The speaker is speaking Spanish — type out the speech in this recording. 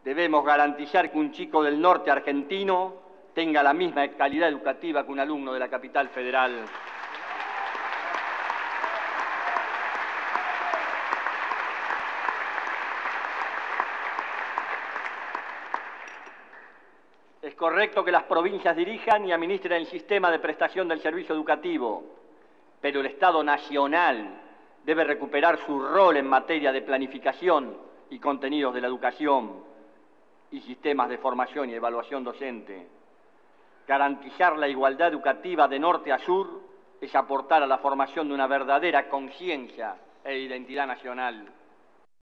Debemos garantizar que un chico del norte argentino tenga la misma calidad educativa que un alumno de la capital federal. Es correcto que las provincias dirijan y administren el sistema de prestación del servicio educativo, pero el Estado nacional debe recuperar su rol en materia de planificación y contenidos de la educación y sistemas de formación y evaluación docente. Garantizar la igualdad educativa de norte a sur es aportar a la formación de una verdadera conciencia e identidad nacional.